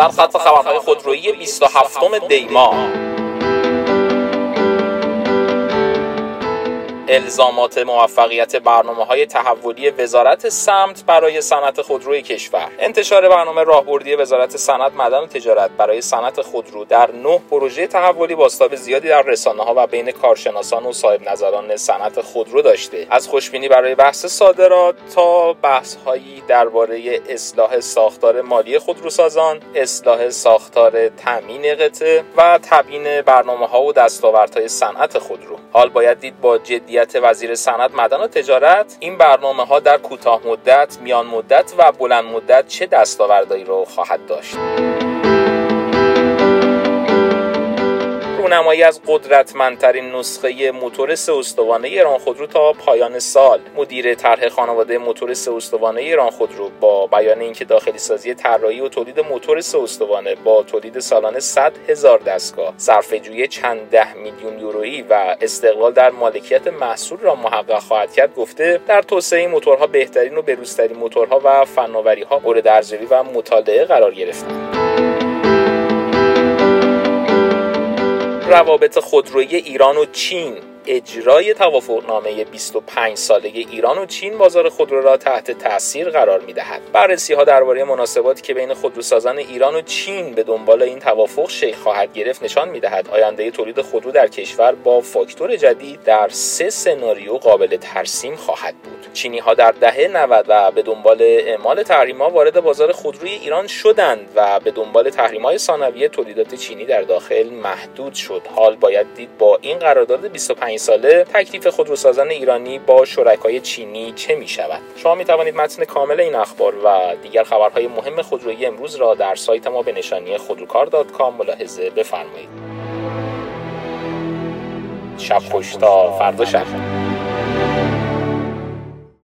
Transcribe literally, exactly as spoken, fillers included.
سرخط خبرهای خودرویی بیست و هفتم دی ماه. الزامات موفقیت برنامه‌های تحولی وزارت سمت برای صنعت خودروی کشور. انتشار برنامه راهبردی وزارت صنعت، معدن و تجارت برای صنعت خودرو در نه پروژه تحولی بازتاب زیادی در رسانه‌ها و بین کارشناسان و صاحب نظران صنعت خودرو داشته. از خوشبینی برای بحث صادرات تا بحث‌هایی درباره اصلاح ساختار مالی خودروسازان، اصلاح ساختار تامین قطع و تبیین برنامه‌ها و دستاوردهای صنعت خودرو. حال باید دید با جدیت وزیر صنعت، معدن و تجارت این برنامه‌ها در کوتاه مدت، میان مدت و بلند مدت چه دستاوردهایی رو خواهد داشت. رونمایی از قدرتمندترین نسخه موتور سه استوانه ایران خودرو تا پایان سال. مدیر طرح خانواده موتور سه استوانه ایران خودرو با بیان اینکه داخلی سازی طراحی و تولید موتور سه استوانه با تولید سالانه صد هزار دستگاه، صرفه‌جویی چند ده میلیون یورویی و استقلال در مالکیت محصول را محقق خواهد کرد، گفته در توسعه این موتورها بهترین و بروزترین موتورها و فناوری‌ها مورد ارزیابی و مطالعه قرار گرفتند. روابط خودرویی ایران و چین. اجرای توافقنامه بیست و پنج ساله ایران و چین بازار خودرو را تحت تاثیر قرار می‌دهد. بررسی‌ها درباره مناسباتی که بین خودروسازان ایران و چین به دنبال این توافق شکل خواهد گرفت نشان می‌دهد آینده تولید خودرو در کشور با فاکتور جدید در سه سناریو قابل ترسیم خواهد بود. چینی‌ها در دهه نود و به دنبال اعمال تحریم‌ها وارد بازار خودروی ایران شدند و به دنبال تحریم‌های ثانویه تولیدات چینی در داخل محدود شد. حال باید دید با این قرارداد بیست و پنج ساله تکلیف خودروسازان ایرانی با شرکای چینی چه می شود. شما می توانید متن کامل این اخبار و دیگر خبرهای مهم خودرویی امروز را در سایت ما به نشانی خودروکار دات کام ملاحظه بفرمایید. شب خوش تا فردا شب.